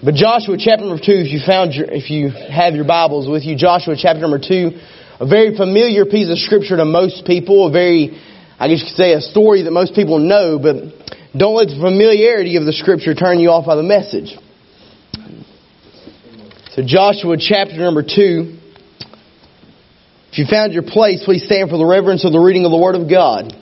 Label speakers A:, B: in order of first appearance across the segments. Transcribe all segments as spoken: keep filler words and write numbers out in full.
A: But Joshua chapter number two, if you found your, if you have your Bibles with you, Joshua chapter number two, a very familiar piece of scripture to most people, a very, I guess you could say, a story that most people know, but don't let the familiarity of the scripture turn you off by the message. So Joshua chapter number two, if you found your place, please stand for the reverence of the reading of the Word of God.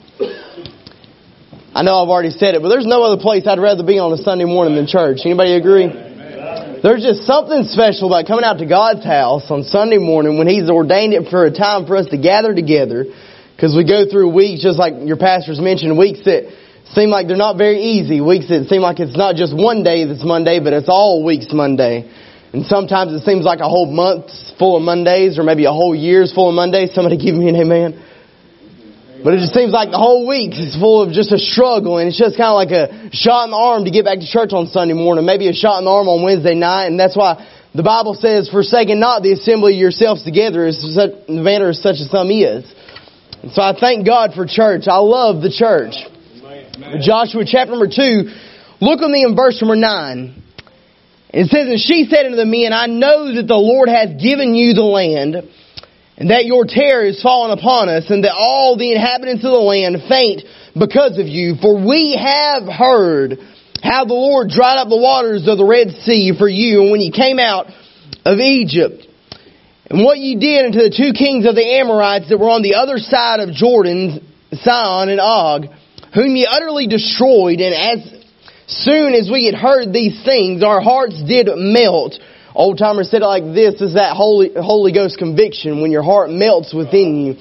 A: I know I've already said it, but there's no other place I'd rather be on a Sunday morning than church. Anybody agree? There's just something special about coming out to God's house on Sunday morning when He's ordained it for a time for us to gather together. Because we go through weeks, just like your pastors mentioned, weeks that seem like they're not very easy. Weeks that seem like it's not just one day that's Monday, but it's all weeks Monday. And sometimes it seems like a whole month's full of Mondays, or maybe a whole year's full of Mondays. Somebody give me an amen. But it just seems like the whole week is full of just a struggle, and it's just kind of like a shot in the arm to get back to church on Sunday morning, maybe a shot in the arm on Wednesday night, and that's why the Bible says, forsaking not the assembly of yourselves together, as such, the manner as such as some is. And so I thank God for church. I love the church. Amen. Joshua chapter number two, look with me in verse number nine. It says, and she said unto the men, I know that the Lord hath given you the land, and that your terror is fallen upon us, and that all the inhabitants of the land faint because of you. For we have heard how the Lord dried up the waters of the Red Sea for you, and when you came out of Egypt, and what you did unto the two kings of the Amorites that were on the other side of Jordan, Sihon and Og, whom ye utterly destroyed. And as soon as we had heard these things, our hearts did melt. Old timers said it like this, is that Holy Holy Ghost conviction when your heart melts within you.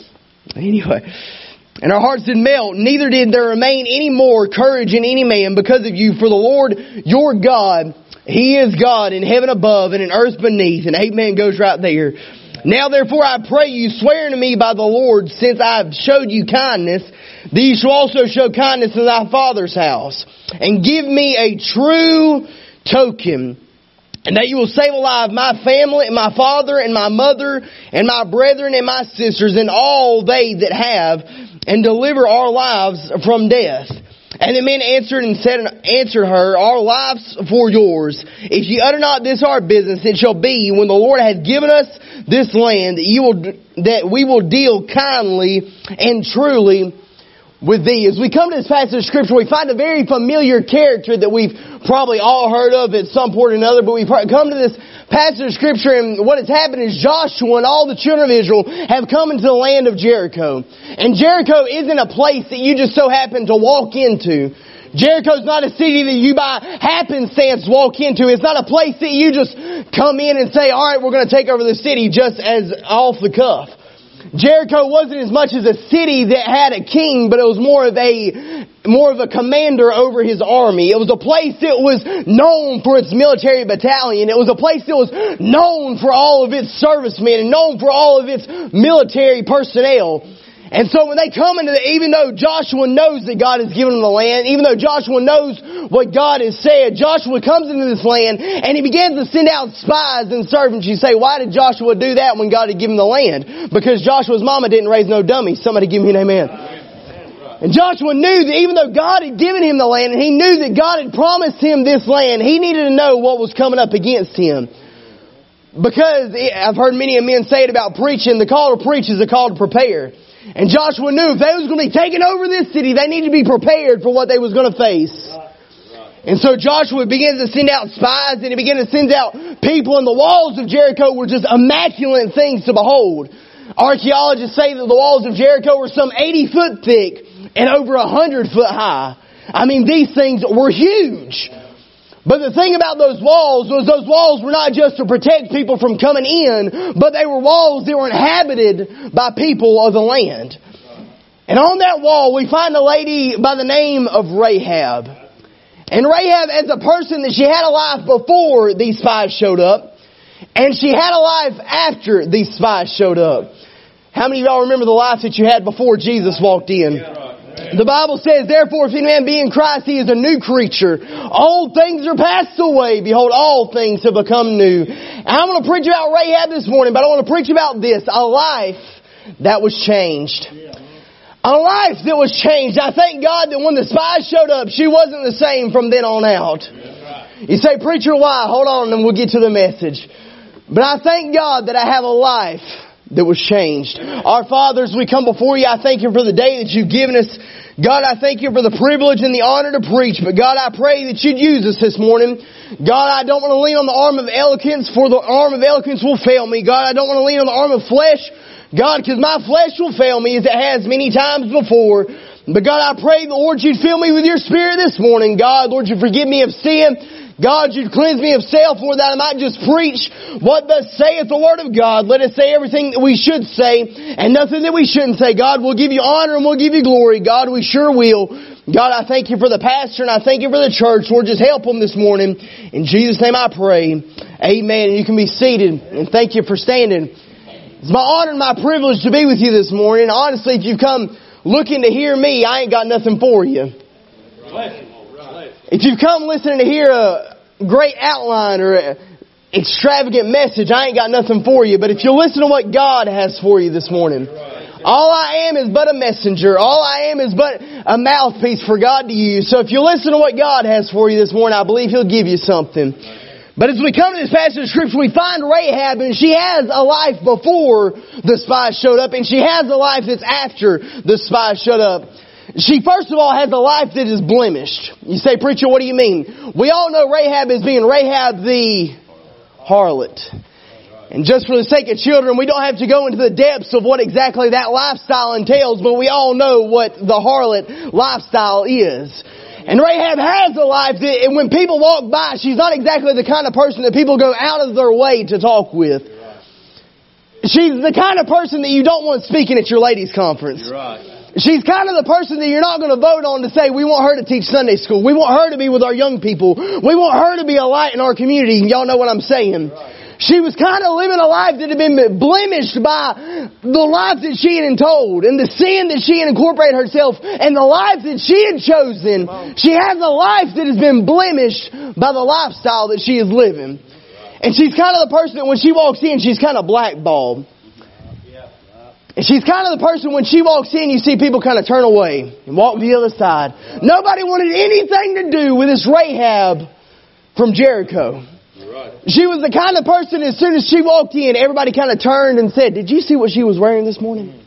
A: Anyway, and our hearts did melt, neither did there remain any more courage in any man because of you. For the Lord your God, He is God in heaven above and in earth beneath. And amen goes right there. Now therefore I pray you, swear unto me by the Lord, since I have showed you kindness, that you shall also show kindness in thy father's house. And give me a true token, and that you will save alive my family, and my father, and my mother, and my brethren, and my sisters, and all they that have, and deliver our lives from death. And the men answered and said, answered her, our lives for yours. If ye utter not this our business, it shall be, when the Lord hath given us this land, that you will, that we will deal kindly and truly with thee. As we come to this passage of Scripture, we find a very familiar character that we've probably all heard of at some point or another, but we've come to this passage of Scripture, and what has happened is Joshua and all the children of Israel have come into the land of Jericho. And Jericho isn't a place that you just so happen to walk into. Jericho's not a city that you by happenstance walk into. It's not a place that you just come in and say, all right, we're going to take over the city just as off the cuff. Jericho wasn't as much as a city that had a king, but it was more of a more of a commander over his army. It was a place that was known for its military battalion. It was a place that was known for all of its servicemen and known for all of its military personnel. And so when they come into the, even though Joshua knows that God has given them the land, even though Joshua knows what God has said, Joshua comes into this land and he begins to send out spies and servants. You say, why did Joshua do that when God had given the land? Because Joshua's mama didn't raise no dummies. Somebody give me an amen. And Joshua knew that even though God had given him the land and he knew that God had promised him this land, he needed to know what was coming up against him. Because I've heard many men say it about preaching, the call to preach is a call to prepare. And Joshua knew if they was going to be taking over this city, they needed to be prepared for what they was going to face. And so Joshua begins to send out spies, and he began to send out people, and the walls of Jericho were just immaculate things to behold. Archaeologists say that the walls of Jericho were some eighty foot thick and over one hundred foot high. I mean, these things were huge. But the thing about those walls was those walls were not just to protect people from coming in, but they were walls that were inhabited by people of the land. And on that wall we find a lady by the name of Rahab. And Rahab, as a person, that she had a life before these spies showed up, and she had a life after these spies showed up. How many of y'all remember the life that you had before Jesus walked in? The Bible says, therefore, if any man be in Christ, he is a new creature. Old things are passed away. Behold, all things have become new. And I'm going to preach about Rahab this morning, but I want to preach about this, a life that was changed. A life that was changed. I thank God that when the spies showed up, she wasn't the same from then on out. You say, preacher, why? Hold on and we'll get to the message. But I thank God that I have a life that was changed. Our fathers, we come before you. I thank you for the day that you've given us. God, I thank you for the privilege and the honor to preach. But God, I pray that you'd use us this morning. God, I don't want to lean on the arm of eloquence, for the arm of eloquence will fail me. God, I don't want to lean on the arm of flesh. God, because my flesh will fail me as it has many times before. But God, I pray, Lord, you'd fill me with your Spirit this morning. God, Lord, you'd forgive me of sin. God, you'd cleanse me of self, Lord, that I might just preach what thus saith the Word of God. Let us say everything that we should say and nothing that we shouldn't say. God, we'll give you honor and we'll give you glory. God, we sure will. God, I thank you for the pastor and I thank you for the church. Lord, just help them this morning. In Jesus' name I pray. Amen. And you can be seated. And thank you for standing. It's my honor and my privilege to be with you this morning. Honestly, if you've come looking to hear me, I ain't got nothing for you. If you've come listening to hear a great outline or an extravagant message, I ain't got nothing for you. But if you listen to what God has for you this morning, all I am is but a messenger. All I am is but a mouthpiece for God to use. So if you listen to what God has for you this morning, I believe He'll give you something. But as we come to this passage of Scripture, we find Rahab, and she has a life before the spies showed up, and she has a life that's after the spies showed up. She, first of all, has a life that is blemished. You say, preacher, what do you mean? We all know Rahab as being Rahab the harlot. And just for the sake of children, we don't have to go into the depths of what exactly that lifestyle entails, but we all know what the harlot lifestyle is. And Rahab has a life that, and when people walk by, she's not exactly the kind of person that people go out of their way to talk with. She's the kind of person that you don't want speaking at your ladies' conference.
B: You're right.
A: She's kind of the person that you're not going to vote on to say, we want her to teach Sunday school. We want her to be with our young people. We want her to be a light in our community. Y'all know what I'm saying. She was kind of living a life that had been blemished by the life that she had told and the sin that she had incorporated herself and the life that she had chosen. She has a life that has been blemished by the lifestyle that she is living. And she's kind of the person that when she walks in, she's kind of blackballed. And she's kind of the person when she walks in, you see people kind of turn away and walk to the other side. Nobody wanted anything to do with this Rahab from Jericho. She was the kind of person, as soon as she walked in, everybody kind of turned and said, did you see what she was wearing this morning?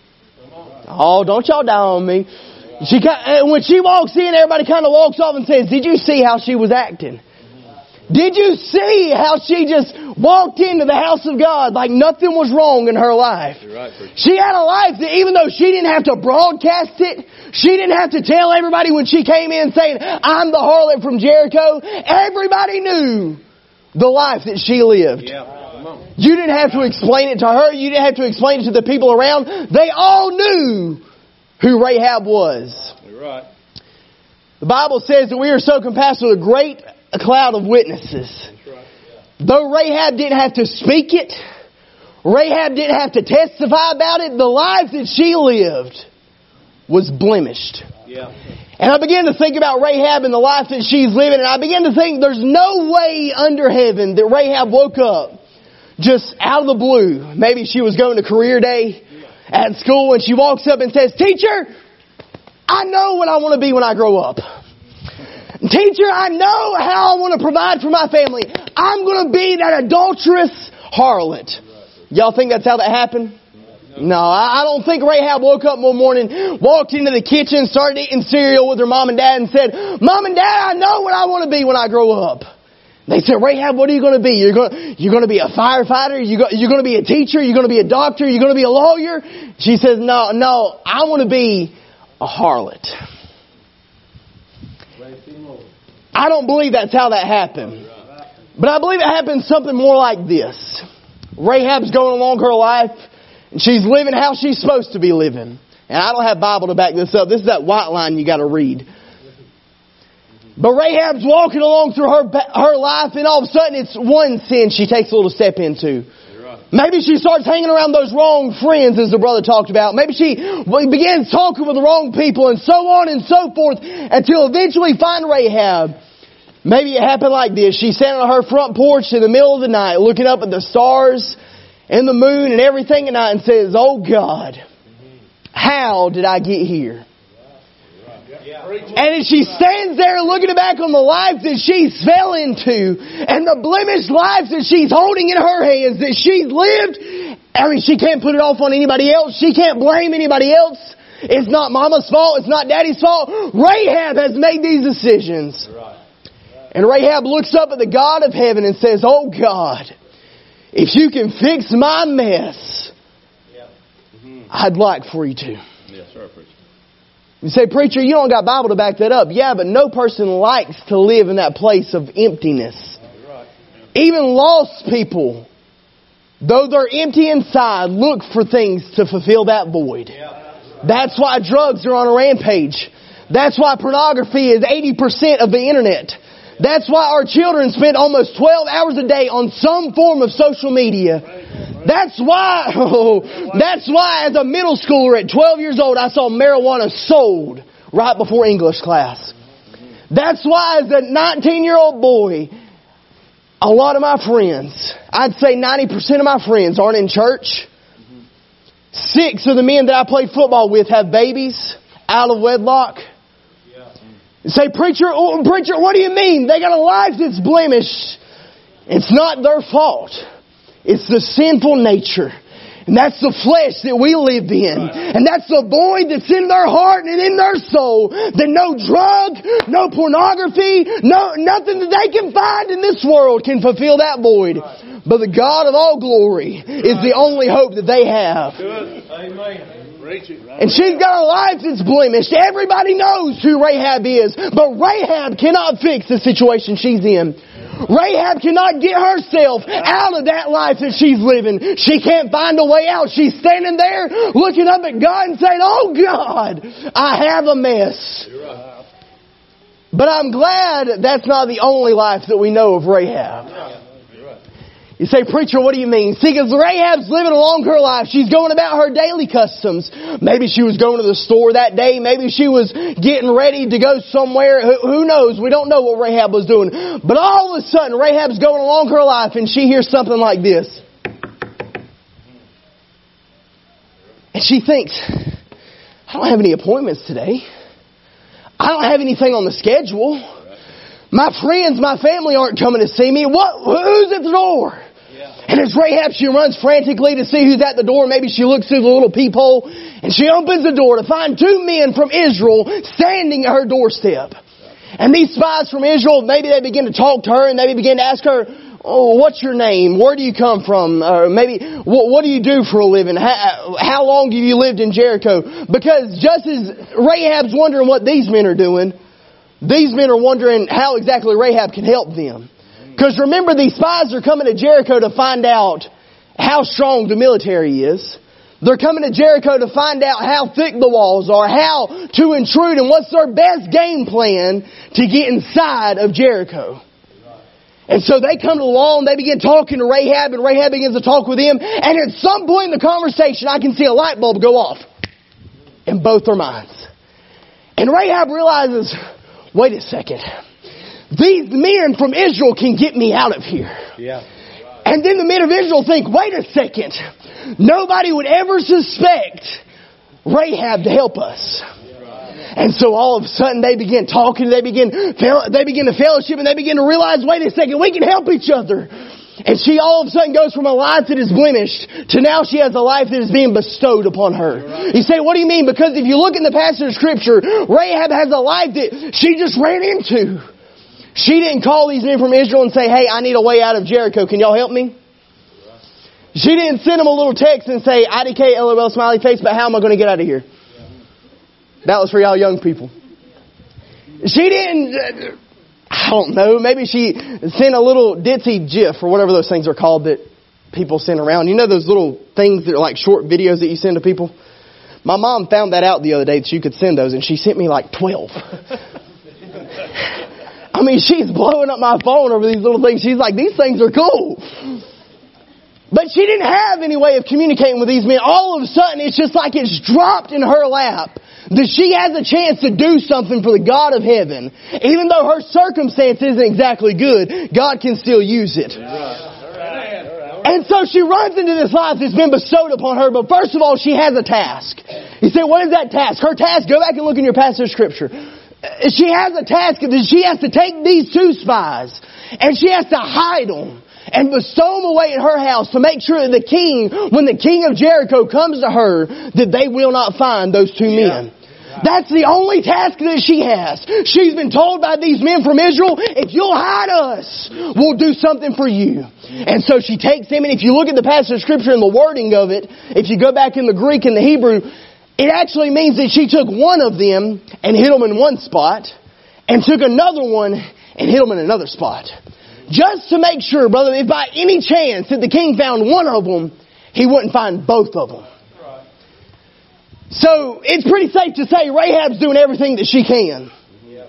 A: Oh, don't y'all down on me. She, when she walks in, everybody kind of walks off and says, did you see how she was acting? Did you see how she just walked into the house of God like nothing was wrong in her life? She had a life that even though she didn't have to broadcast it, she didn't have to tell everybody when she came in saying, I'm the harlot from Jericho, everybody knew the life that she lived. Yeah. You didn't have to explain it to her. You didn't have to explain it to the people around. They all knew who Rahab was.
B: You're right.
A: The Bible says that we are so compassed with a great a cloud of witnesses. That's right. Yeah. Though Rahab didn't have to speak it, Rahab didn't have to testify about it, the life that she lived was blemished. Yeah. And I began to think about Rahab and the life that she's living, and I began to think there's no way under heaven that Rahab woke up just out of the blue. Maybe she was going to career day at school and she walks up and says, teacher, I know what I want to be when I grow up. Teacher, I know how I want to provide for my family. I'm going to be that adulterous harlot. Y'all think that's how that happened? No, I don't think Rahab woke up one morning, walked into the kitchen, started eating cereal with her mom and dad and said, Mom and Dad, I know what I want to be when I grow up. They said, Rahab, what are you going to be? You're going, you're going to be a firefighter? You're going to be a teacher? You're going to be a doctor? You're going to be a lawyer? She says, no, no, I want to be a harlot. I don't believe that's how that happened. But I believe it happened something more like this. Rahab's going along her life. And she's living how she's supposed to be living. And I don't have Bible to back this up. This is that white line you got to read. But Rahab's walking along through her her life, and all of a sudden it's one sin she takes a little step into. Maybe she starts hanging around those wrong friends, as the brother talked about. Maybe she begins talking with the wrong people, and so on and so forth, until eventually find Rahab. Maybe it happened like this. She's standing on her front porch in the middle of the night, looking up at the stars and the moon and everything at night and says, oh God, how did I get here? And as she stands there looking back on the life that she's fell into and the blemished lives that she's holding in her hands, that she's lived, I mean, she can't put it off on anybody else. She can't blame anybody else. It's not Mama's fault. It's not Daddy's fault. Rahab has made these decisions. And Rahab looks up at the God of heaven and says, "Oh God, if you can fix my mess, I'd like for you to."
B: Yes, sir, preacher.
A: You say, "Preacher, you don't got Bible to back that up." Yeah, but no person likes to live in that place of emptiness. Even lost people, though they're empty inside, look for things to fulfill that void. That's why drugs are on a rampage. That's why pornography is eighty percent of the internet. That's why our children spend almost twelve hours a day on some form of social media. That's why, oh, that's why as a middle schooler at twelve years old, I saw marijuana sold right before English class. That's why as a nineteen-year-old boy, a lot of my friends, I'd say ninety percent of my friends aren't in church. Six of the men that I played football with have babies out of wedlock. You say, "Preacher, oh, preacher, what do you mean? They got a life that's blemished." It's not their fault. It's the sinful nature. And that's the flesh that we live in. And that's the void that's in their heart and in their soul. That no drug, no pornography, no nothing that they can find in this world can fulfill that void. But the God of all glory is the only hope that they have.
B: Amen.
A: And she's got a life that's blemished. Everybody knows who Rahab is. But Rahab cannot fix the situation she's in. Rahab cannot get herself out of that life that she's living. She can't find a way out. She's standing there looking up at God and saying, "Oh God, I have a mess." But I'm glad that's not the only life that we know of Rahab. You say, "Preacher, what do you mean?" See, because Rahab's living along her life. She's going about her daily customs. Maybe she was going to the store that day. Maybe she was getting ready to go somewhere. Who, who knows? We don't know what Rahab was doing. But all of a sudden, Rahab's going along her life and she hears something like this. And she thinks, "I don't have any appointments today. I don't have anything on the schedule. My friends, my family aren't coming to see me. What? Who's at the door?" And as Rahab, she runs frantically to see who's at the door. Maybe she looks through the little peephole and she opens the door to find two men from Israel standing at her doorstep. And these spies from Israel, maybe they begin to talk to her and they begin to ask her, "Oh, what's your name? Where do you come from? Or maybe, what, what do you do for a living? How, how long have you lived in Jericho?" Because just as Rahab's wondering what these men are doing, these men are wondering how exactly Rahab can help them. Because remember, these spies are coming to Jericho to find out how strong the military is. They're coming to Jericho to find out how thick the walls are, how to intrude, and what's their best game plan to get inside of Jericho. And so they come to the wall and they begin talking to Rahab, and Rahab begins to talk with them. And at some point in the conversation, I can see a light bulb go off in both their minds. And Rahab realizes, "Wait a second. These men from Israel can get me out of here."
B: Yeah.
A: And then the men of Israel think, "Wait a second. Nobody would ever suspect Rahab to help us." And so all of a sudden they begin talking, they begin, they begin to fellowship, and they begin to realize, "Wait a second, we can help each other." And she all of a sudden goes from a life that is blemished to now she has a life that is being bestowed upon her. You say, "What do you mean?" Because if you look in the passage of Scripture, Rahab has a life that she just ran into. She didn't call these men from Israel and say, "Hey, I need a way out of Jericho. Can y'all help me?" She didn't send them a little text and say, "I D K, L O L, smiley face, but how am I going to get out of here?" That was for y'all young people. She didn't, I don't know, maybe she sent a little ditzy GIF or whatever those things are called that people send around. You know those little things that are like short videos that you send to people? My mom found that out the other day that you could send those, and she sent me like twelve. I mean, she's blowing up my phone over these little things. She's like, "These things are cool." But she didn't have any way of communicating with these men. All of a sudden, it's just like it's dropped in her lap that she has a chance to do something for the God of heaven. Even though her circumstance isn't exactly good, God can still use it. And so she runs into this life that's been bestowed upon her. But first of all, she has a task. You say, "What is that task?" Her task, go back and look in your passage of Scripture. she has a task that she has to take these two spies and she has to hide them and bestow them away in her house to make sure that the king, when the king of Jericho comes to her, that they will not find those two men. That's the only task that she has. She's been told by these men from Israel, if you'll hide us, we'll do something for you. And so she takes them, and if you look at the passage of Scripture and the wording of it, if you go back in the Greek and the Hebrew, it actually means that she took one of them and hid them in one spot, and took another one and hid them in another spot. Just to make sure, brother, if by any chance that the king found one of them, he wouldn't find both of them. So, it's pretty safe to say Rahab's doing everything that she can. Yeah.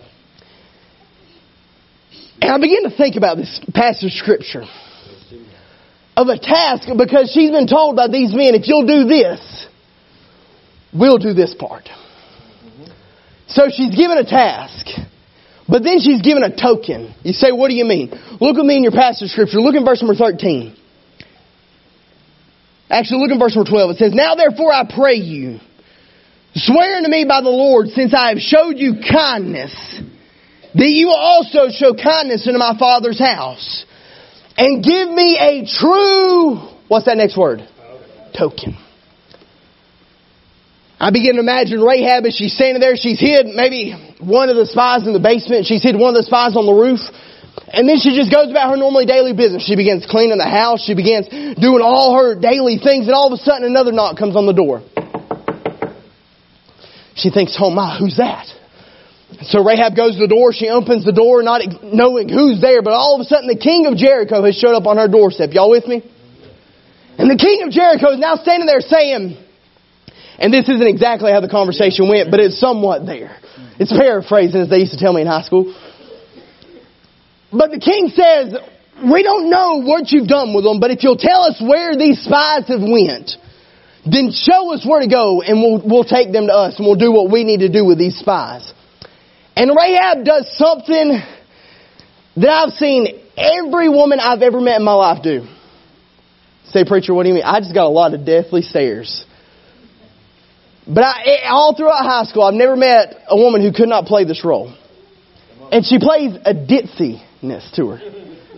A: And I begin to think about this passage of Scripture of a task, because she's been told by these men, if you'll do this, we'll do this part. Mm-hmm. So she's given a task, but then she's given a token. You say, what do you mean? Look with me in your passage of Scripture. Look in verse number thirteen. Actually, look in verse number twelve. It says, now therefore I pray you, swear unto me by the Lord, since I have showed you kindness, that you will also show kindness unto my father's house. And give me a true, what's that next word? Token. I begin to imagine Rahab as she's standing there. She's hid maybe one of the spies in the basement. She's hid one of the spies on the roof. And then she just goes about her normally daily business. She begins cleaning the house. She begins doing all her daily things. And all of a sudden another knock comes on the door. She thinks, oh my, who's that? So Rahab goes to the door. She opens the door, not knowing who's there. But all of a sudden the king of Jericho has showed up on her doorstep. Y'all with me? And the king of Jericho is now standing there saying, and this isn't exactly how the conversation went, but it's somewhat there. It's paraphrasing, as they used to tell me in high school. But the king says, we don't know what you've done with them, but if you'll tell us where these spies have went, then show us where to go, and we'll, we'll take them to us, and we'll do what we need to do with these spies. And Rahab does something that I've seen every woman I've ever met in my life do. Say, preacher, what do you mean? I just got a lot of deathly stares. But I, all throughout high school, I've never met a woman who could not play this role. And she plays a ditziness to her.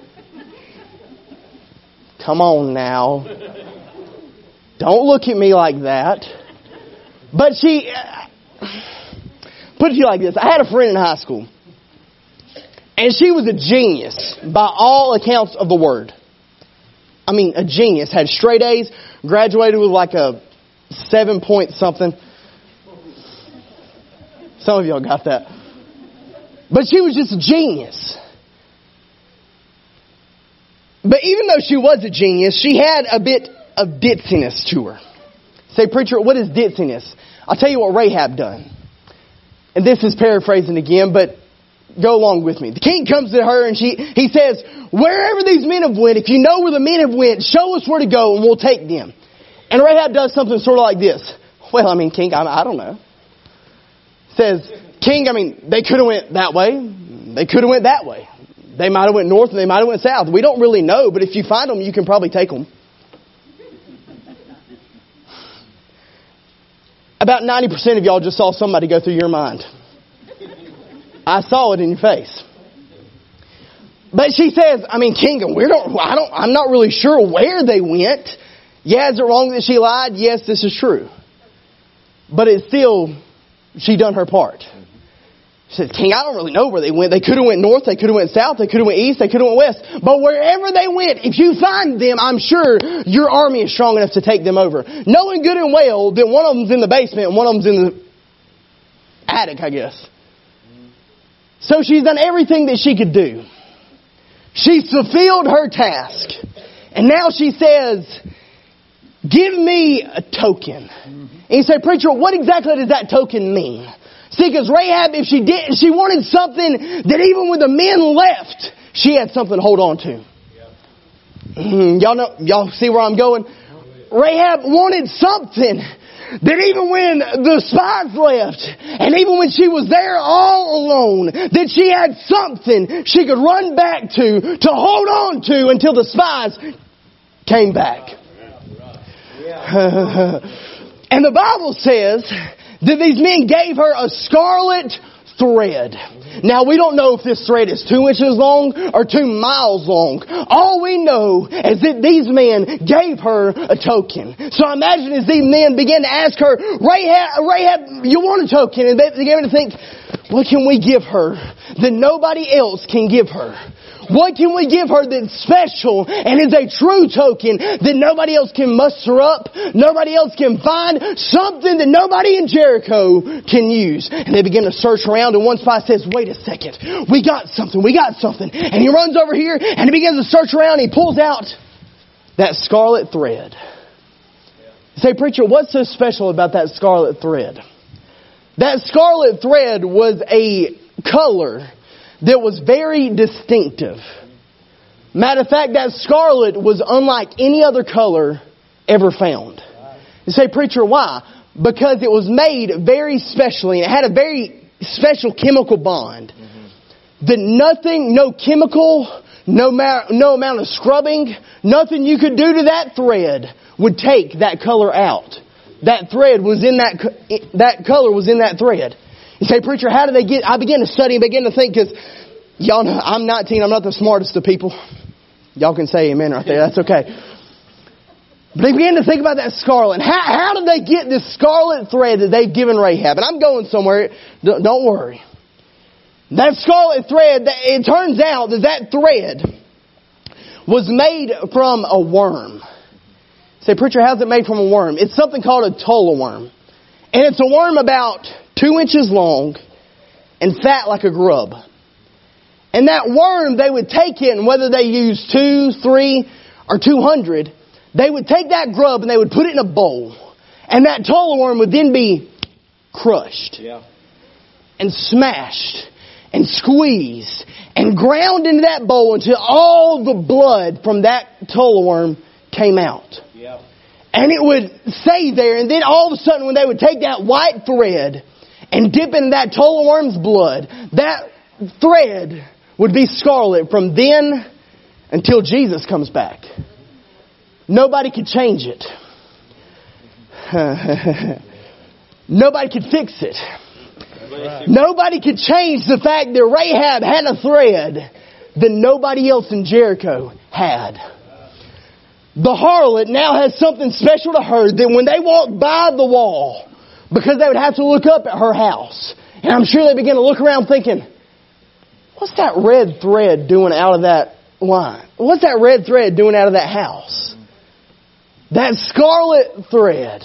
A: Come on now. Don't look at me like that. But she, put it to you like this. I had a friend in high school. And she was a genius by all accounts of the word. I mean, a genius. Had straight A's. Graduated with like a seven point something. Some of y'all got that. But she was just a genius. But even though she was a genius, she had a bit of ditziness to her. Say, preacher, what is ditziness? I'll tell you what Rahab done. And this is paraphrasing again, but go along with me. The king comes to her and she he says, wherever these men have went, if you know where the men have went, show us where to go and we'll take them. And Rahab does something sort of like this. Well, I mean, king, I, I don't know. Says, king, I mean, they could have went that way. They could have went that way. They might have went north and they might have went south. We don't really know, but if you find them, you can probably take them. About ninety percent of y'all just saw somebody go through your mind. I saw it in your face. But she says, I mean, king, we don't, I don't, I'm not really sure where they went. Yeah, is it wrong that she lied? Yes, this is true. But it's still, she done her part. She says, king, I don't really know where they went. They could have went north. They could have went south. They could have went east. They could have went west. But wherever they went, if you find them, I'm sure your army is strong enough to take them over. Knowing good and well that one of them's in the basement and one of them's in the attic, I guess. So she's done everything that she could do. She's fulfilled her task. And now she says, give me a token. And you say, preacher, what exactly does that token mean? See, because Rahab, if she did, she wanted something that even when the men left, she had something to hold on to. Mm, y'all know, y'all see where I'm going? Rahab wanted something that even when the spies left, and even when she was there all alone, that she had something she could run back to, to hold on to until the spies came back. And the Bible says that these men gave her a scarlet thread. Now we don't know if this thread is two inches long or two miles long. All we know is that these men gave her a token. So I imagine as these men began to ask her, Rahab, Rahab, you want a token? And they began to think, what can we give her that nobody else can give her? What can we give her that's special and is a true token that nobody else can muster up, nobody else can find, something that nobody in Jericho can use? And they begin to search around, and one spy says, wait a second, we got something, we got something. And he runs over here and he begins to search around and he pulls out that scarlet thread. You say, preacher, what's so special about that scarlet thread? That scarlet thread was a color that was very distinctive. Matter of fact, that scarlet was unlike any other color ever found. You say, preacher, why? Because it was made very specially, and it had a very special chemical bond. Mm-hmm. That nothing, no chemical, no, ma- no amount of scrubbing, nothing you could do to that thread would take that color out. That thread was in that, that color was in that thread. You say, preacher, how did they get... I began to study and began to think, because y'all know, I'm nineteen, I'm not the smartest of people. Y'all can say amen right there, that's okay. But they began to think about that scarlet. How, how did they get this scarlet thread that they've given Rahab? And I'm going somewhere, don't worry. That scarlet thread, it turns out that that thread was made from a worm. You say, preacher, how's it made from a worm? It's something called a tola worm. And it's a worm about two inches long and fat like a grub. And that worm, they would take it, and whether they used two, three, or two hundred, they would take that grub and they would put it in a bowl. And that tola worm would then be crushed. Yeah. And smashed. And squeezed. And ground into that bowl until all the blood from that tola worm came out. Yeah. And it would stay there, and then all of a sudden when they would take that white thread and dip in that tola worm's blood, that thread would be scarlet from then until Jesus comes back. Nobody could change it. Nobody could fix it. Nobody could change the fact that Rahab had a thread that nobody else in Jericho had. The harlot now has something special to her that when they walked by the wall, because they would have to look up at her house, and I'm sure they began to look around thinking, what's that red thread doing out of that line? What's that red thread doing out of that house? That scarlet thread.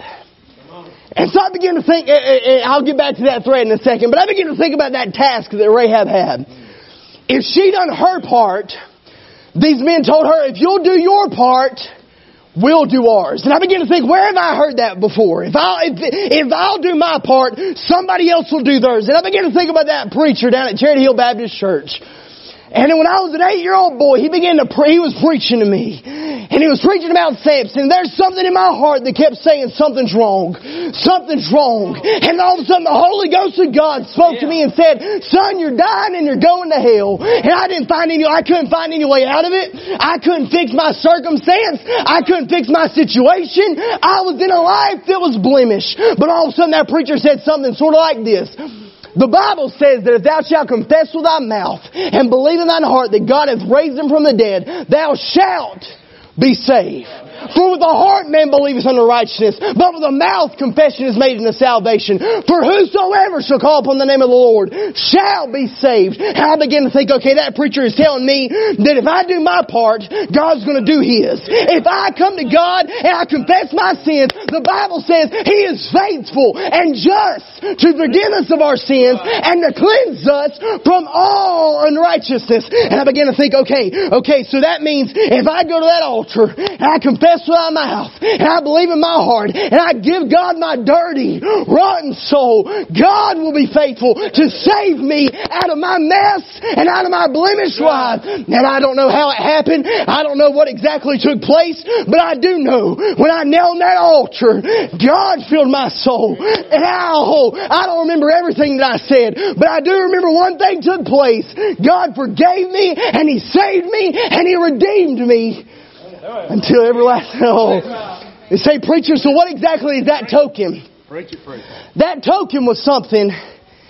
A: And so I began to think, and I'll get back to that thread in a second, but I began to think about that task that Rahab had. If she done her part, these men told her, if you'll do your part, we'll do ours. And I began to think, where have I heard that before? If I'll, if, if I'll do my part, somebody else will do theirs. And I began to think about that preacher down at Charity Hill Baptist Church. And when I was an eight-year-old boy, he began to pre- he was preaching to me. And he was preaching about Samson. There's something in my heart that kept saying something's wrong. Something's wrong. And all of a sudden the Holy Ghost of God spoke yeah. to me and said, son, you're dying and you're going to hell. And I didn't find any, I couldn't find any way out of it. I couldn't fix my circumstance. I couldn't fix my situation. I was in a life that was blemished. But all of a sudden that preacher said something sort of like this. The Bible says that if thou shalt confess with thy mouth and believe in thine heart that God hath raised him from the dead, thou shalt be saved. For with the heart man believeth unto righteousness, but with the mouth confession is made unto salvation. For whosoever shall call upon the name of the Lord shall be saved. And I begin to think, okay, that preacher is telling me that if I do my part, God's going to do His. If I come to God and I confess my sins, the Bible says He is faithful and just to forgive us of our sins and to cleanse us from all unrighteousness. And I begin to think, okay, okay, so that means if I go to that altar and I confess with my mouth and I believe in my heart and I give God my dirty, rotten soul, God will be faithful to save me out of my mess and out of my blemished life. And I don't know how it happened. I don't know what exactly took place, but I do know when I knelt on that altar, God filled my soul. And oh, I don't remember everything that I said, but I do remember one thing took place. God forgave me and He saved me and He redeemed me until everlasting. Oh, they say, preacher, so what exactly is that token?
B: Preach it, preach.
A: That token was something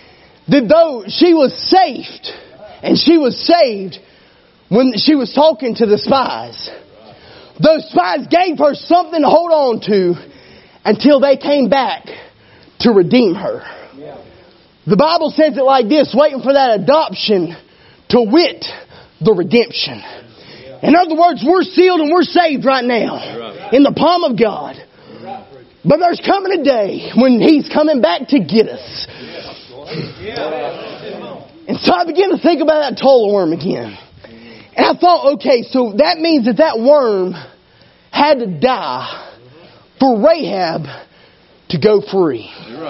A: that though she was saved, and she was saved when she was talking to the spies, those spies gave her something to hold on to until they came back to redeem her. The Bible says it like this, waiting for that adoption, to wit, the redemption. In other words, we're sealed and we're saved right now in the palm of God. But there's coming a day when He's coming back to get us. And so I began to think about that tall worm again. And I thought, okay, so that means that that worm had to die for Rahab to go free.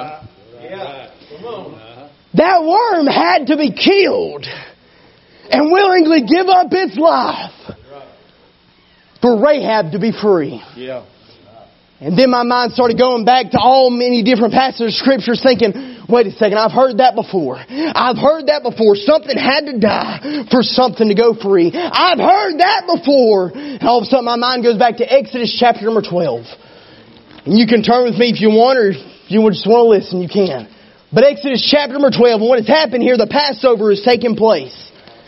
A: That worm had to be killed and willingly give up its life for Rahab to be free.
B: Yeah.
A: And then my mind started going back to all many different passages of Scriptures thinking, wait a second, I've heard that before. I've heard that before. Something had to die for something to go free. I've heard that before. And all of a sudden my mind goes back to Exodus chapter number twelve. And you can turn with me if you want, or if you just want to listen, you can. But Exodus chapter number twelve, and what has happened here, the Passover is taking place.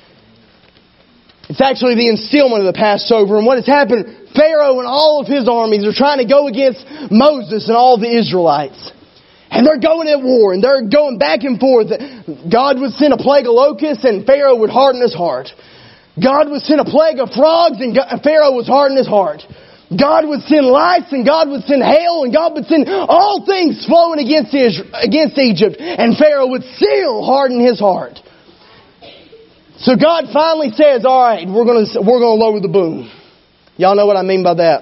A: It's actually the instillment of the Passover. And what has happened, Pharaoh and all of his armies are trying to go against Moses and all the Israelites. And they're going at war, and they're going back and forth. God would send a plague of locusts, and Pharaoh would harden his heart. God would send a plague of frogs, and Pharaoh would harden his heart. God would send lice, and God would send hail, and God would send all things flowing against against Egypt. And Pharaoh would still harden his heart. So God finally says, all right, we're going to we're going to lower the boom. Y'all know what I mean by that.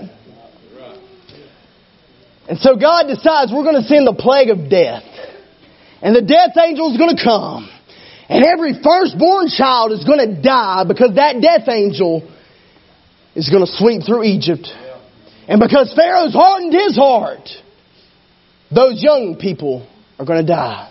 A: And so God decides we're going to send the plague of death. And the death angel is going to come. And every firstborn child is going to die because that death angel is going to sweep through Egypt. And because Pharaoh's hardened his heart, those young people are going to die.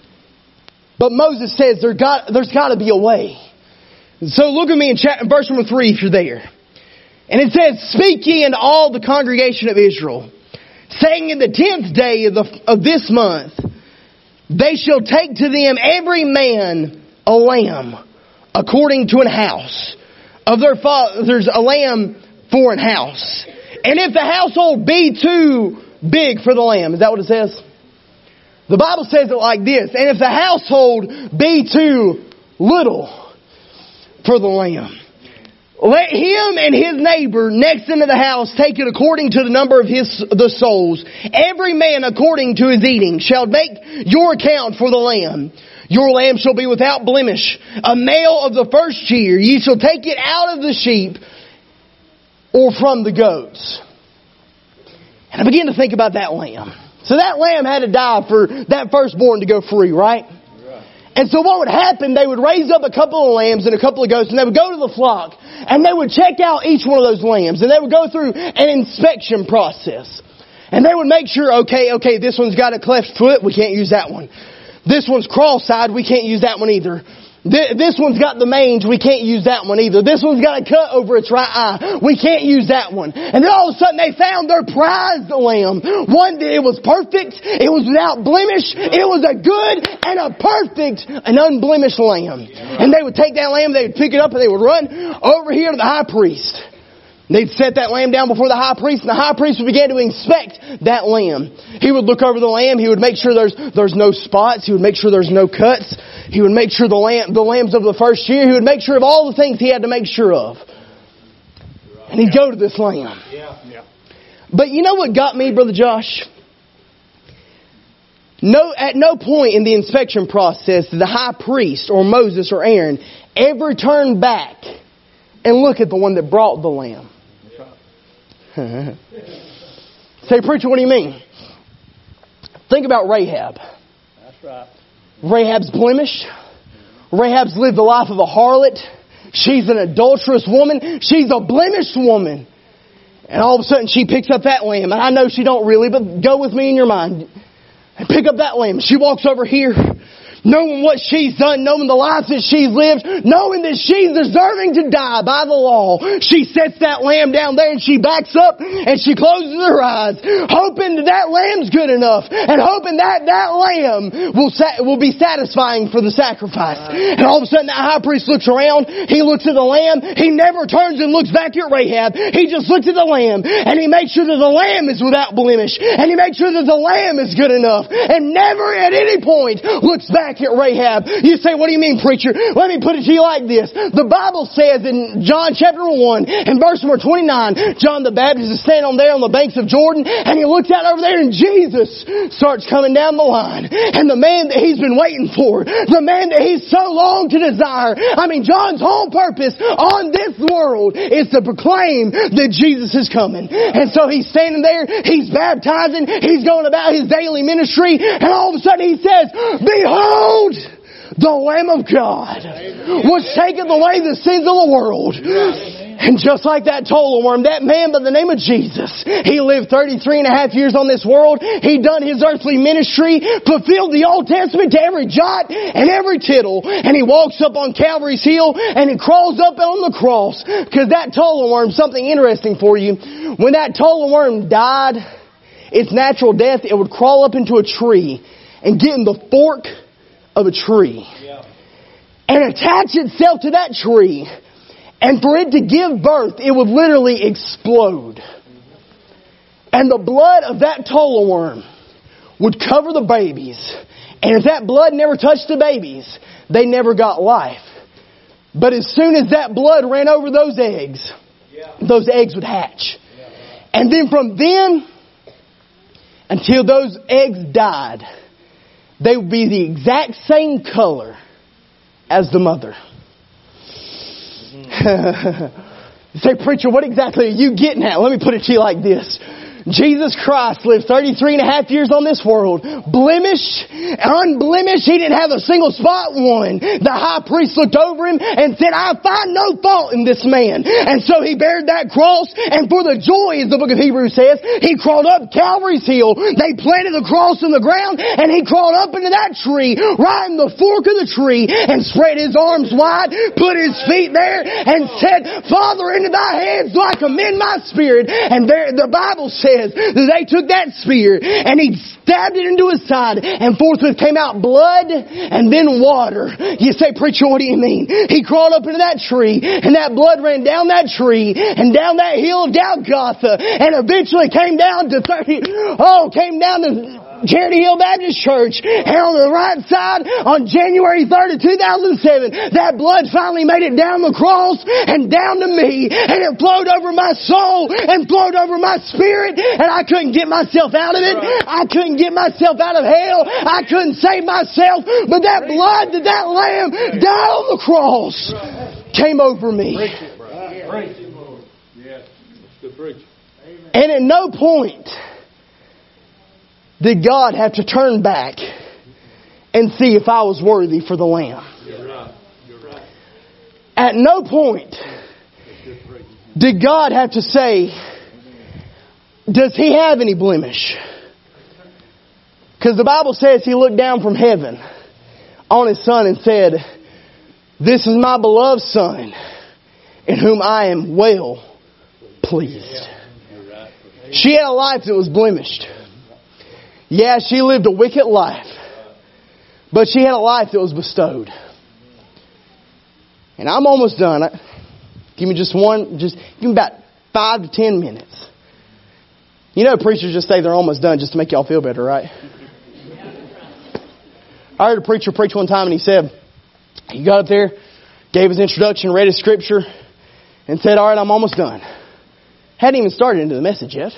A: But Moses says there got, there's got to be a way. So look at me in chat, verse number three if you're there. And it says, speak ye unto all the congregation of Israel, saying in the tenth day of, the, of this month, they shall take to them every man a lamb according to an house. Of their fathers a lamb for an house. And if the household be too big for the lamb, is that what it says? The Bible says it like this, and if the household be too little for the lamb, let him and his neighbor next into the house take it according to the number of his the souls. Every man according to his eating shall make your account for the lamb. Your lamb shall be without blemish, a male of the first year. Ye shall take it out of the sheep or from the goats. And I begin to think about that lamb. So that lamb had to die for that firstborn to go free, right? And so what would happen, they would raise up a couple of lambs and a couple of goats, and they would go to the flock, and they would check out each one of those lambs, and they would go through an inspection process. And they would make sure, okay, okay, this one's got a cleft foot, we can't use that one. This one's cross-eyed, we can't use that one either. This one's got the mange, we can't use that one either. This one's got a cut over its right eye, we can't use that one. And then all of a sudden they found their prized lamb. One that it was perfect, it was without blemish, it was a good and a perfect and unblemished lamb. And they would take that lamb, they would pick it up and they would run over here to the high priest. They'd set that lamb down before the high priest, and the high priest would begin to inspect that lamb. He would look over the lamb. He would make sure there's there's no spots. He would make sure there's no cuts. He would make sure the lamb the lambs of the first year. He would make sure of all the things he had to make sure of. And he'd go to this lamb. But you know what got me, Brother Josh? No, at no point in the inspection process did the high priest or Moses or Aaron ever turn back and look at the one that brought the lamb. Say, preacher, what do you mean? Think about Rahab.
B: That's right.
A: Rahab's blemished. Rahab's lived the life of a harlot. She's an adulterous woman. She's a blemished woman. And all of a sudden she picks up that lamb. And I know she don't really, but go with me in your mind. And pick up that lamb. She walks over here. knowing what she's done, knowing the life that she's lived, knowing that she's deserving to die by the law, she sets that lamb down there and she backs up and she closes her eyes, hoping that that lamb's good enough and hoping that that lamb will sa- will be satisfying for the sacrifice. And all of a sudden that high priest looks around, he looks at the lamb, he never turns and looks back at Rahab, he just looks at the lamb and he makes sure that the lamb is without blemish and he makes sure that the lamb is good enough and never at any point looks back at Rahab. You say, what do you mean, preacher? Let me put it to you like this. The Bible says in John chapter one and verse number twenty-nine, John the Baptist is standing on there on the banks of Jordan and he looks out over there and Jesus starts coming down the line. And the man that he's been waiting for, the man that he's so long to desire, I mean, John's whole purpose on this world is to proclaim that Jesus is coming. And so he's standing there, he's baptizing, he's going about his daily ministry, and all of a sudden he says, behold, the Lamb of God, which taketh away the sins of the world. And just like that toll worm, that man by the name of Jesus, he lived thirty-three and a half years on this world. He done his earthly ministry, fulfilled the Old Testament to every jot and every tittle. And he walks up on Calvary's hill and he crawls up on the cross. Because that toll worm, something interesting for you. When that toll worm died, its natural death, it would crawl up into a tree and get in the fork of a tree. Yeah. And attach itself to that tree. And for it to give birth, it would literally explode. And the blood of that toll worm would cover the babies. And if that blood never touched the babies, they never got life. But as soon as that blood ran over those eggs, yeah. those eggs would hatch. Yeah. And then from then until those eggs died, they would be the exact same color as the mother. You say, preacher, what exactly are you getting at? Let me put it to you like this. Jesus Christ lived thirty-three and a half years on this world. Blemished, unblemished. He didn't have a single spot one. The high priest looked over him and said, I find no fault in this man. And so he bared that cross. And for the joy, as the book of Hebrews says, he crawled up Calvary's hill. They planted the cross in the ground and he crawled up into that tree, right in the fork of the tree, and spread his arms wide, put his feet there and said, Father, into thy hands do I commend my spirit. And there, the Bible says, that they took that spear and he stabbed it into his side and forthwith came out blood and then water. You say, preacher, what do you mean? He crawled up into that tree and that blood ran down that tree and down that hill of Golgotha and eventually came down to thirty, oh, came down to Charity Hill Baptist Church, and on the right side, on January third of two thousand seven, that blood finally made it down the cross and down to me, and it flowed over my soul and flowed over my spirit, and I couldn't get myself out of it. I couldn't get myself out of hell. I couldn't save myself, but that blood that that lamb died on the cross came over me. And at no point did God have to turn back and see if I was worthy for the lamb. You're right. You're right. At no point did God have to say, does he have any blemish? Because the Bible says he looked down from heaven on his son and said, this is my beloved son in whom I am well pleased. She had a life that was blemished. Yeah, she lived a wicked life. But she had a life that was bestowed. And I'm almost done. Give me just one, just give me about five to ten minutes. You know, preachers just say they're almost done just to make y'all feel better, right? I heard a preacher preach one time and he said, he got up there, gave his introduction, read his scripture, and said, all right, I'm almost done. Hadn't even started into the message yet.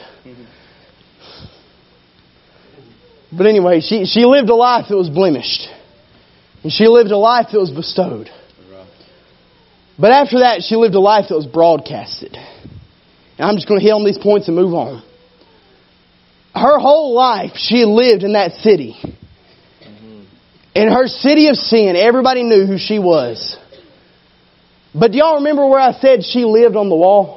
A: But anyway, she, she lived a life that was blemished. And she lived a life that was bestowed. But after that, she lived a life that was broadcasted. And I'm just going to hit on these points and move on. Her whole life, she had lived in that city. In her city of sin, everybody knew who she was. But do y'all remember where I said she lived on the wall?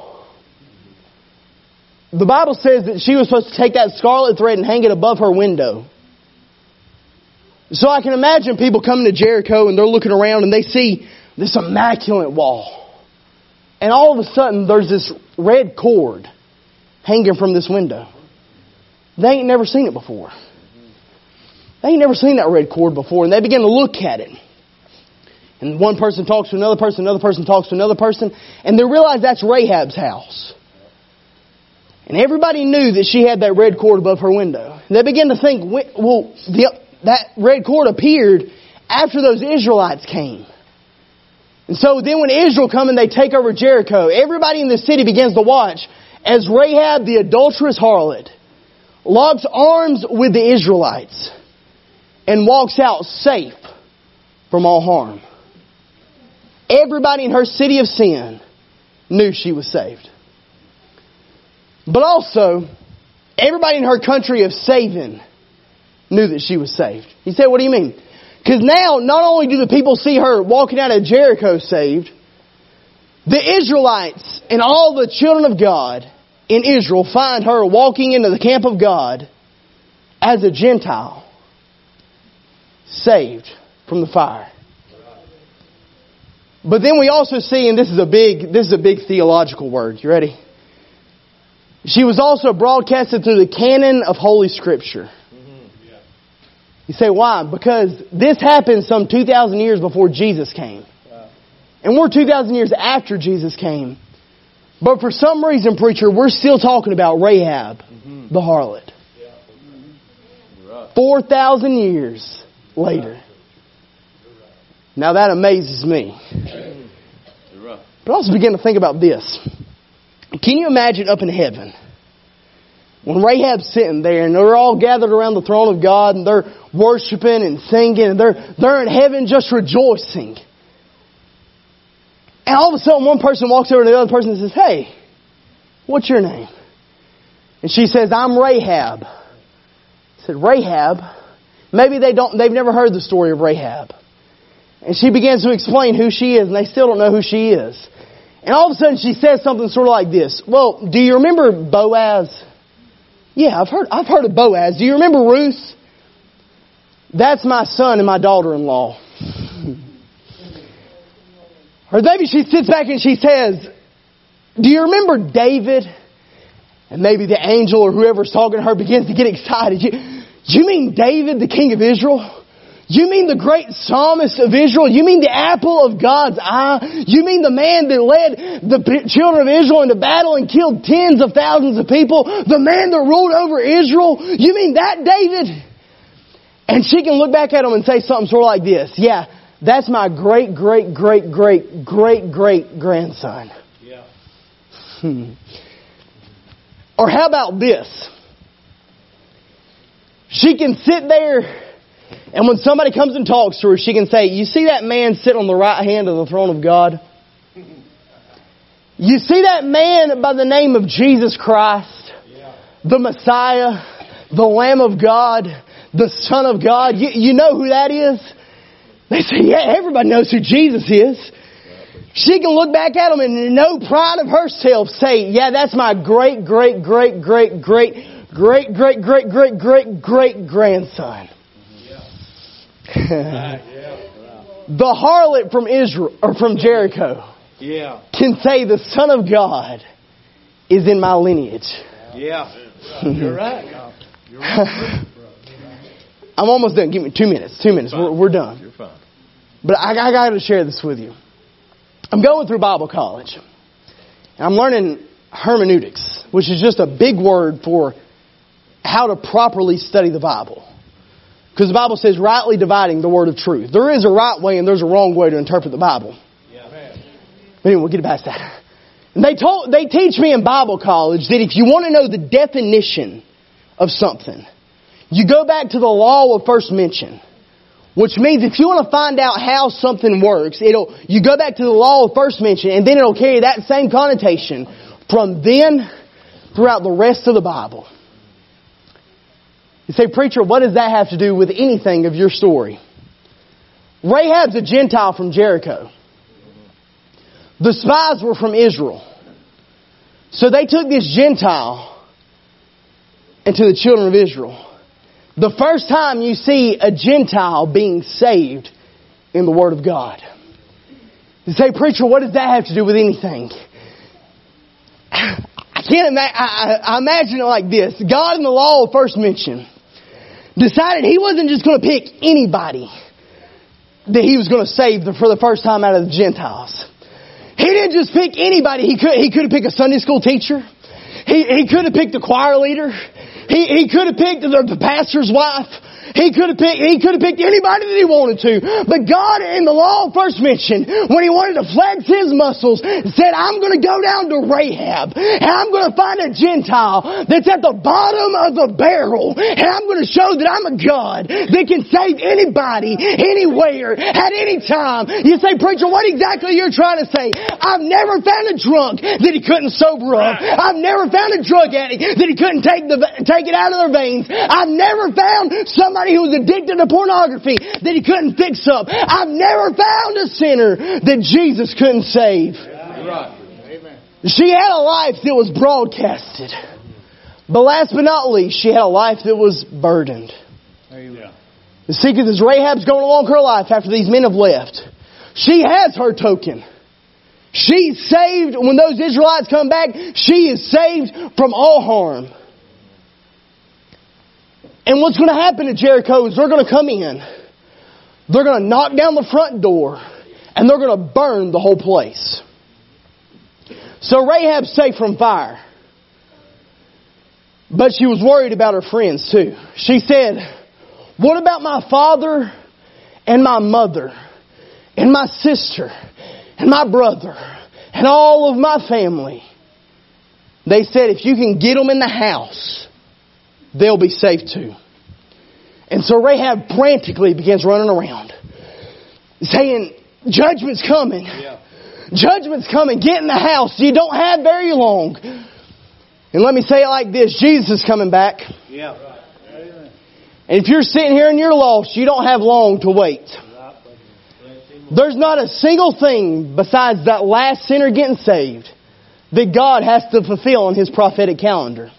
A: The Bible says that she was supposed to take that scarlet thread and hang it above her window. So I can imagine people coming to Jericho and they're looking around and they see this immaculate wall. And all of a sudden there's this red cord hanging from this window. They ain't never seen it before. They ain't never seen that red cord before. And they begin to look at it. And one person talks to another person, another person talks to another person. And they realize that's Rahab's house. And everybody knew that she had that red cord above her window. And they began to think, well, the, that red cord appeared after those Israelites came. And so then when Israel come and they take over Jericho, everybody in the city begins to watch as Rahab, the adulterous harlot, locks arms with the Israelites and walks out safe from all harm. Everybody in her city of sin knew she was saved. But also, everybody in her country of saving knew that she was saved. You say, what do you mean? Because now, not only do the people see her walking out of Jericho saved, the Israelites and all the children of God in Israel find her walking into the camp of God as a Gentile, saved from the fire. But then we also see, and this is a big, this is a big theological word. You ready? She was also broadcasted through the canon of Holy Scripture. You say, why? Because this happened some two thousand years before Jesus came. And we're two thousand years after Jesus came. But for some reason, preacher, we're still talking about Rahab, mm-hmm. the harlot. four thousand years later. Now that amazes me. But I also begin to think about this. Can you imagine up in heaven, when Rahab's sitting there and they're all gathered around the throne of God and they're worshiping and singing and they're, they're in heaven just rejoicing. And all of a sudden one person walks over to the other person and says, hey, what's your name? And she says, I'm Rahab. I said, Rahab? Maybe they don't, they've never heard the story of Rahab. And she begins to explain who she is and they still don't know who she is. And all of a sudden she says something sort of like this. Well, do you remember Boaz? Yeah, I've heard, I've heard of Boaz. Do you remember Ruth? That's my son and my daughter-in-law. Or maybe she sits back and she says, do you remember David? And maybe the angel or whoever's talking to her begins to get excited. You, you mean David, the king of Israel? You mean the great psalmist of Israel? You mean the apple of God's eye? You mean the man that led the children of Israel into battle and killed tens of thousands of people? The man that ruled over Israel? You mean that David? And she can look back at him and say something sort of like this. Yeah, that's my great, great, great, great, great, great grandson. Yeah. Hmm. Or how about this? She can sit there and when somebody comes and talks to her, she can say, you see that man sitting on the right hand of the throne of God? You see that man by the name of Jesus Christ, the Messiah, the Lamb of God, the Son of God? You, you know who that is? They say, yeah, everybody knows who Jesus is. She can look back at him and in no pride of herself say, yeah, that's my great, great, great, great, great, great, great, great, great, great, great grandson. The harlot from Israel or from Jericho yeah. can say the Son of God is in my lineage. Yeah, you're right. You're right. I'm almost done. Give me two minutes. Two minutes. We're, we're done. You're fine. But I, I got to share this with you. I'm going through Bible college, and I'm learning hermeneutics, which is just a big word for how to properly study the Bible. Because the Bible says rightly dividing the word of truth. There is a right way and there's a wrong way to interpret the Bible. Yeah. But anyway, we'll get past that. And they told, they teach me in Bible college that if you want to know the definition of something, you go back to the law of first mention. Which means if you want to find out how something works, it'll you go back to the law of first mention and then it'll carry that same connotation from then throughout the rest of the Bible. You say, preacher, what does that have to do with anything of your story? Rahab's a Gentile from Jericho. The spies were from Israel. So they took this Gentile into the children of Israel. the first time you see a Gentile being saved in the Word of God. You say, preacher, what does that have to do with anything? I can't imagine. I, I imagine it like this. God in the law first mentioned decided He wasn't just going to pick anybody that He was going to save for the first time out of the Gentiles. He didn't just pick anybody. He could He could have picked a Sunday school teacher. He He could have picked a choir leader. He He could have picked the, the pastor's wife. He could have picked, he could have picked anybody that he wanted to. But God in the law first mentioned, when He wanted to flex His muscles, said, I'm going to go down to Rahab, and I'm going to find a Gentile that's at the bottom of the barrel, and I'm going to show that I'm a God that can save anybody, anywhere, at any time. You say, preacher, what exactly you're trying to say? I've never found a drunk that he couldn't sober up. I've never found a drug addict that he couldn't take the take it out of their veins. I've never found somebody who was addicted to pornography that he couldn't fix up. I've never found a sinner that Jesus couldn't save.
B: Right.
A: She had a life that was broadcasted. But last but not least, she had a life that was burdened. The secret is Rahab's going along her life after these men have left. She has her token. She's saved. When those Israelites come back, she is saved from all harm. And what's going to happen at Jericho is they're going to come in. They're going to knock down the front door. And they're going to burn the whole place. So Rahab's safe from fire. But she was worried about her friends too. She said, what about my father and my mother and my sister and my brother and all of my family? They said, if you can get them in the house, they'll be safe too. And so Rahab frantically begins running around, saying, judgment's coming. Yeah. Judgment's coming. Get in the house. You don't have very long. And let me say it like this. Jesus is coming back.
B: Yeah.
A: And if you're sitting here and you're lost, you don't have long to wait. There's not a single thing besides that last sinner getting saved that God has to fulfill in His prophetic calendar.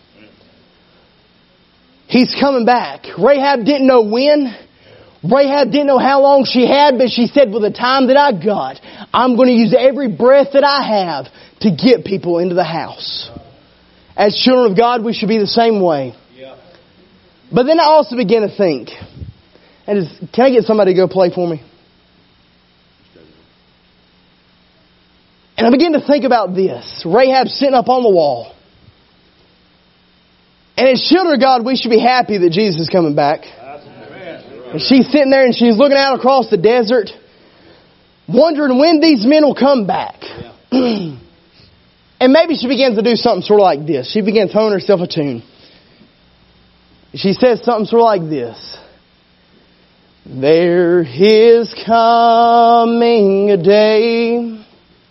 A: He's coming back. Rahab didn't know when. Rahab didn't know how long she had, but she said, with the time that I got, I'm going to use every breath that I have to get people into the house. As children of God, we should be the same way. But then I also began to think, and is, can I get somebody to go play for me? And I began to think about this. Rahab sitting up on the wall. And as children of God, we should be happy that Jesus is coming back. And she's sitting there and she's looking out across the desert, wondering when these men will come back. And maybe she begins to do something sort of like this. She begins humming herself a tune. She says something sort of like this. There is coming a day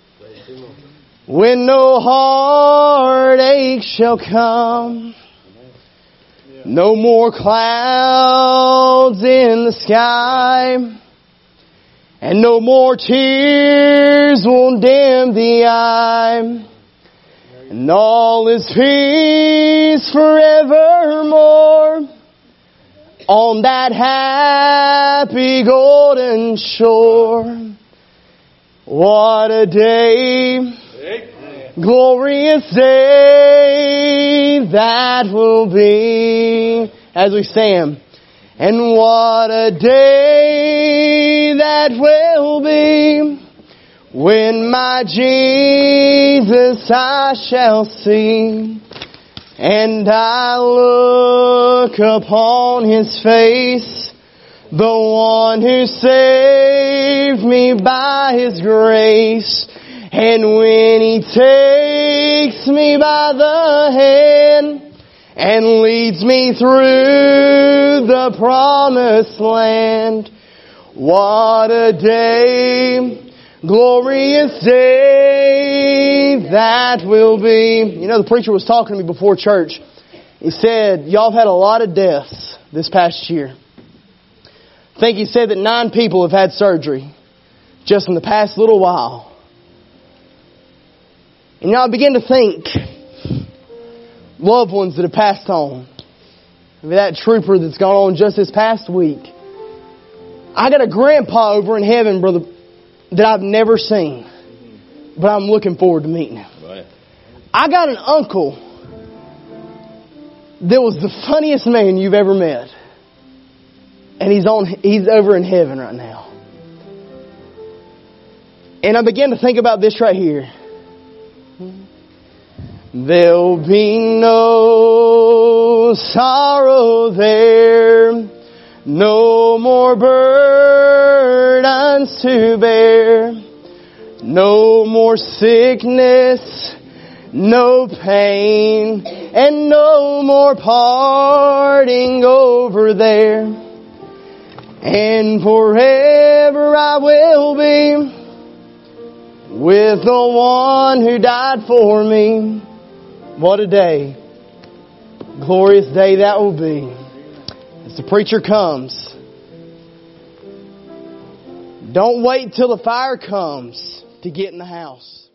A: when no heartache shall come. No more clouds in the sky, and no more tears will dim the eye, and all is peace forevermore on that happy golden shore. What a day, glorious day that will be, as we sang. And what a day that will be, when my Jesus I shall see, and I look upon His face, the one who saved me by His grace. And when He takes me by the hand and leads me through the promised land, what a day, glorious day that will be. You know, the preacher was talking to me before church. He said, y'all have had a lot of deaths this past year. I think he said that nine people have had surgery just in the past little while. And you know, I begin to think, loved ones that have passed on. That trooper that's gone on just this past week. I got a grandpa over in heaven, brother, that I've never seen. But I'm looking forward to meeting him.
B: Right.
A: I got an uncle that was the funniest man you've ever met. And he's on he's over in heaven right now. And I began to think about this right here. There'll be no sorrow there, no more burdens to bear, no more sickness, no pain, and no more parting over there. And forever I will be with the one who died for me. What a day. Glorious day that will be. As the preacher comes, don't wait till the fire comes to get in the house.